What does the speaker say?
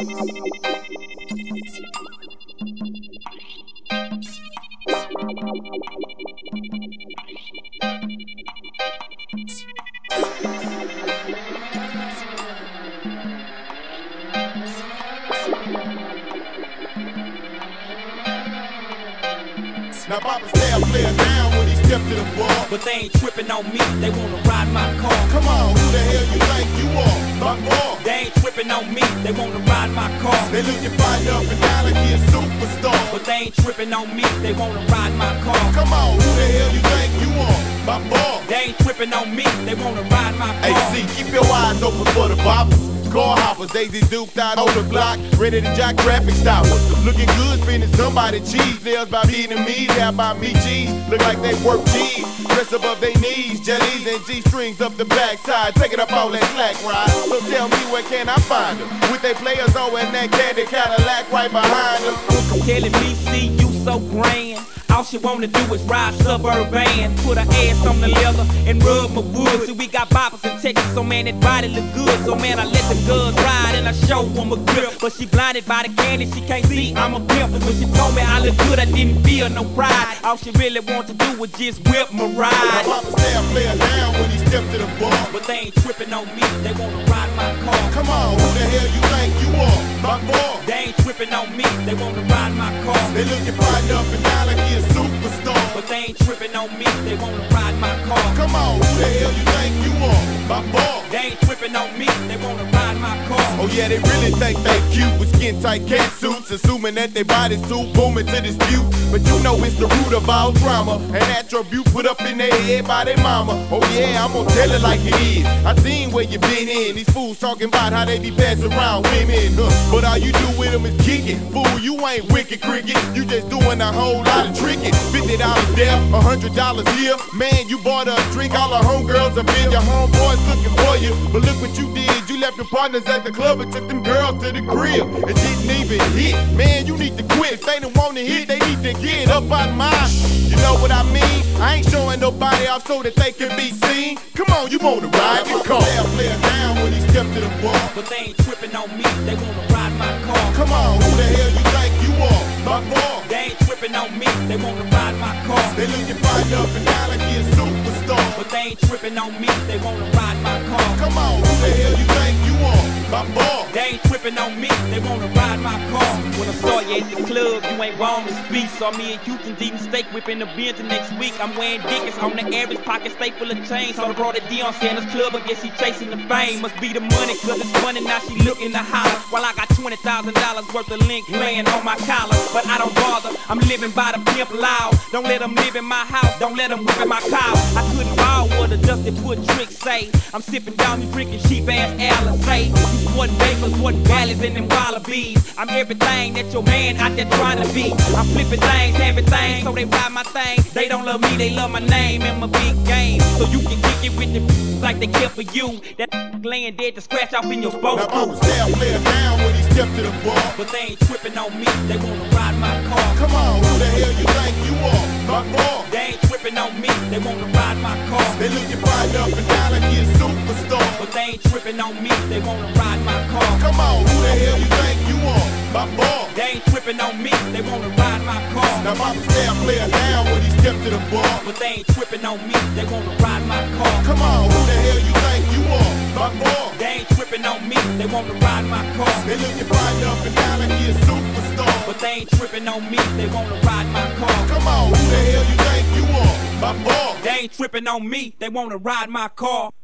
Now Papa say I play it down when he step to the bar, but they ain't tripping on me, they wanna ride my car. Come on, who the hell you think you are? My bar. They ain't tripping on me, they wanna ride my car. They looking fine up and down like he a superstar, but they ain't tripping on me, they wanna ride my car. Come on, who the hell you think you are? My bar. They ain't tripping on me, they wanna ride my car. Hey, see, keep your eyes open for the boppers. Car hoppers, Daisy duped out on the block, ready to jack traffic stoppers. Looking good, spending somebody cheese. Nails by Vietnamese, hair by me cheese. Look like they work cheese. Dress above their knees, jellies and G-strings up the backside. Taking up all that slack ride. So tell me where can I find them? With they players over in that candy Cadillac right behind them. Telling me, see you so grand. All she wanna do is ride suburban. Put her ass on the leather and rub my wood. See, we got boppers in Texas, so man, that body look good. So man, I let the girls ride and I show them a grip. But she blinded by the candy, she can't see I'm a pimp. When she told me I look good, I didn't feel no pride. All she really wants to do was just whip my ride. My Papa say I play it down when he step to the bar, but they ain't tripping on me, they wanna ride my car. Come on, who the hell you think you are? My bar. They ain't tripping on me, they wanna ride my car. They looking fine up and down like he a superstar, but they ain't tripping on me, they wanna ride my car. Come on, who the hell you think you are? My bar. They ain't tripping on me, they wanna ride my car. Oh yeah, they really think they cute with skin tight cat suits, assuming that their bodies too booming to dispute. But you know it's the root of all drama, an attribute put up in their head by their mama. Oh yeah, I'm gonna tell it like it is. I seen where you been in. These fools talking about how they be passing around women, but all you do with them is kick it. Fool, you ain't wicked cricket. You just doing a whole lot of tricking. $50 there, $100 here. Man, you bought a drink, all the homegirls have been. Your homeboys looking for you, but look what you did. You left your partners at the club and took them girls to the crib. It didn't even hit. Man, you need to quit. If they don't want to hit, they need to get up out mine. You know what I mean? I ain't showing nobody off so that they can be seen. Come on, you wanna ride your car. Play it down when he step to the bar, but they ain't tripping on me, they wanna ride my car. Come on, who the hell you think you are? My bar. They ain't tripping on me, they wanna ride my car. They looking fine up and down like he a superstar, but they ain't tripping on me, they wanna ride my car. Come on, who the hell you think you are? My bar. They ain't tripping on me, they wanna ride my car. When I saw you at the club, you ain't wrong to speak. Saw me in Houston, eating steak, whipping the beers the next week. I'm wearing Dickies on the average, pocket stay full of chains. Saw the broad at Deion Sanders club, I guess he chasing the fame. Must be the money, cause it's money, now she looking to holler. While I got $20,000 worth of link laying on my collar. But I don't bother, I'm living by the pimp loud. Don't let them live in my house, don't let them whip in my car. I couldn't ball what a dusty put tricks say. I'm sipping down, you drinking cheap ass Alizé. You sporting bakers, sporting valleys and them wallabies. I'm everything that your man out there trying to be. I'm flipping things, everything, so they ride my thing. They don't love me, they love my name and my big game. So you can kick it with the like they care for you. That laying dead to scratch off in your sports coat. Now Papa play it down when he step to the bar, but they ain't tripping on me, they wanna ride my car. Come on, who the hell you think you are? My bar. They ain't tripping on me, they wanna ride my car. They looking fine up and down like he a superstar, but they ain't tripping on me, they wanna ride my car. Come on, who the hell you think you are? My bar. They ain't tripping on me, they wanna ride my car. Now Papa play it down when he step to the bar, but they ain't tripping on me, they wanna ride my car. Come on, who the hell you think you are? My bar. They ain't tripping on me, they wanna ride my car. They looking fine up and down like he a superstar, but they ain't tripping on me, they wanna ride my car. Come on, who the hell you think you are? My bar. They ain't tripping on me, they wanna ride my car.